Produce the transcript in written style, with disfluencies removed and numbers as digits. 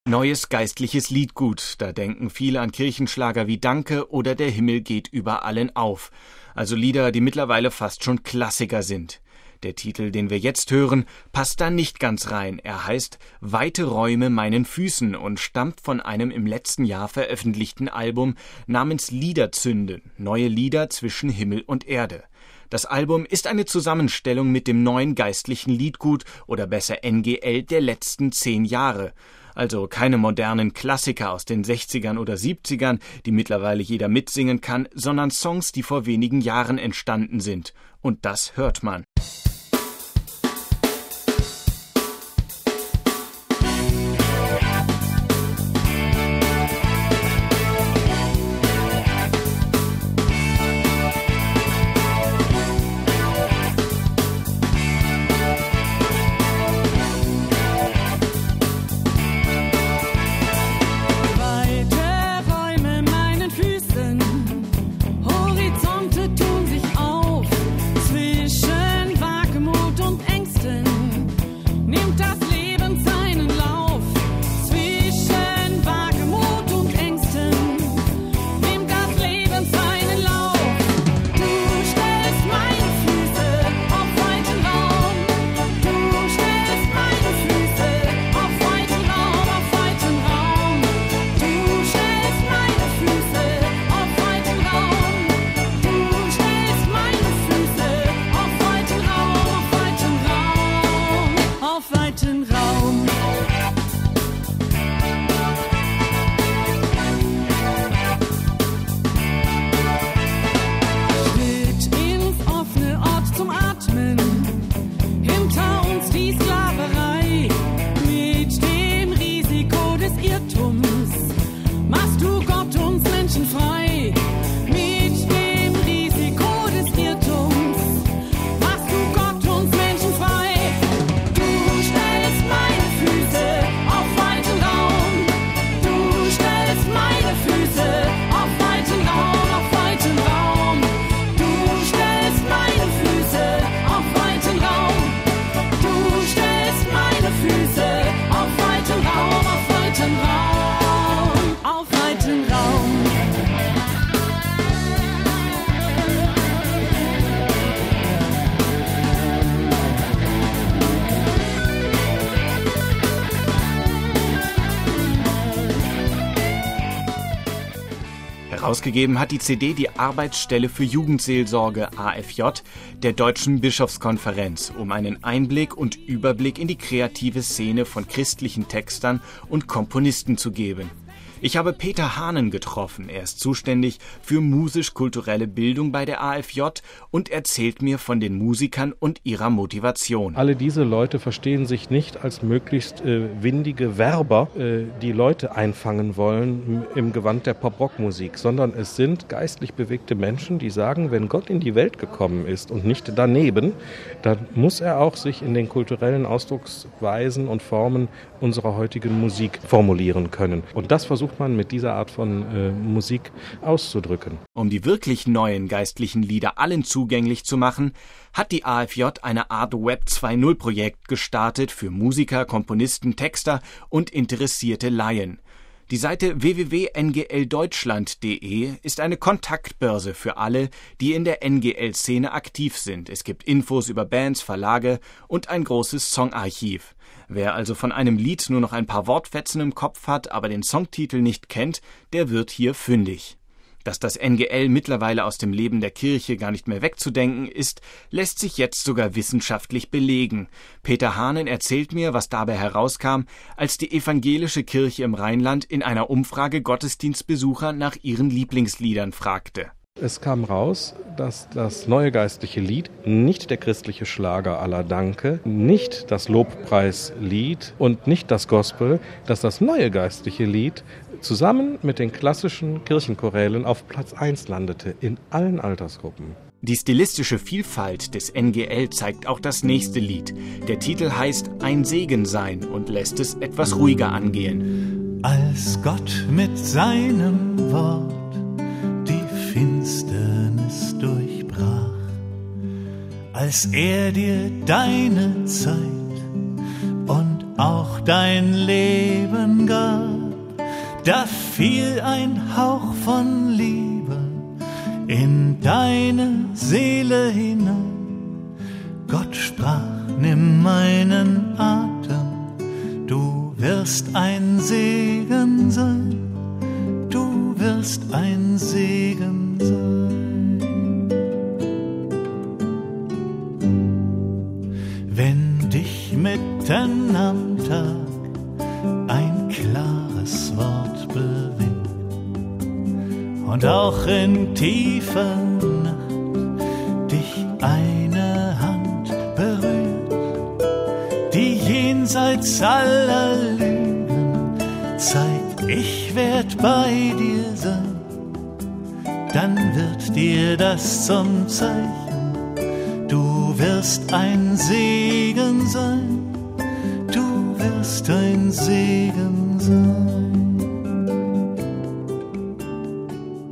Neues geistliches Liedgut, da denken viele an Kirchenschlager wie Danke oder Der Himmel geht über allen auf. Also Lieder, die mittlerweile fast schon Klassiker sind. Der Titel, den wir jetzt hören, passt da nicht ganz rein. Er heißt »Weite Räume meinen Füßen« und stammt von einem im letzten Jahr veröffentlichten Album namens Liederzünden, neue Lieder zwischen Himmel und Erde. Das Album ist eine Zusammenstellung mit dem neuen geistlichen Liedgut oder besser NGL der letzten 10 Jahre. Also keine modernen Klassiker aus den 60ern oder 70ern, die mittlerweile jeder mitsingen kann, sondern Songs, die vor wenigen Jahren entstanden sind. Und das hört man. Herausgegeben hat die CD die Arbeitsstelle für Jugendseelsorge AFJ der Deutschen Bischofskonferenz, um einen Einblick und Überblick in die kreative Szene von christlichen Textern und Komponisten zu geben. Ich habe Peter Hahnen getroffen. Er ist zuständig für musisch-kulturelle Bildung bei der AFJ und erzählt mir von den Musikern und ihrer Motivation. Alle diese Leute verstehen sich nicht als möglichst windige Werber, die Leute einfangen wollen im Gewand der Pop-Rock-Musik, sondern es sind geistlich bewegte Menschen, die sagen, wenn Gott in die Welt gekommen ist und nicht daneben, dann muss er auch sich in den kulturellen Ausdrucksweisen und Formen unserer heutigen Musik formulieren können. Und das versucht man mit dieser Art von Musik auszudrücken. Um die wirklich neuen geistlichen Lieder allen zugänglich zu machen, hat die AFJ eine Art Web 2.0-Projekt gestartet für Musiker, Komponisten, Texter und interessierte Laien. Die Seite www.ngldeutschland.de ist eine Kontaktbörse für alle, die in der NGL-Szene aktiv sind. Es gibt Infos über Bands, Verlage und ein großes Songarchiv. Wer also von einem Lied nur noch ein paar Wortfetzen im Kopf hat, aber den Songtitel nicht kennt, der wird hier fündig. Dass das NGL mittlerweile aus dem Leben der Kirche gar nicht mehr wegzudenken ist, lässt sich jetzt sogar wissenschaftlich belegen. Peter Hahnen erzählt mir, was dabei herauskam, als die evangelische Kirche im Rheinland in einer Umfrage Gottesdienstbesucher nach ihren Lieblingsliedern fragte. Es kam raus, dass das neue geistliche Lied nicht der christliche Schlager à la Danke, nicht das Lobpreislied und nicht das Gospel, dass das neue geistliche Lied zusammen mit den klassischen Kirchenchorälen auf Platz 1 landete, in allen Altersgruppen. Die stilistische Vielfalt des NGL zeigt auch das nächste Lied. Der Titel heißt »Ein Segen sein« und lässt es etwas ruhiger angehen. Als Gott mit seinem Wort Finsternis durchbrach, als er dir deine Zeit und auch dein Leben gab, da fiel ein Hauch von Liebe in deine Seele hinein. Gott sprach, nimm meinen Atem, du wirst ein Segen sein, du wirst ein Segen sein. Wenn dich mitten am Tag ein klares Wort bewegt und auch in tiefer Nacht dich eine Hand berührt, die jenseits aller Lügen zeigt, ich werd bei dir sein, dann wird dir das zum Zeichen, du wirst ein Segen sein, du wirst ein Segen sein.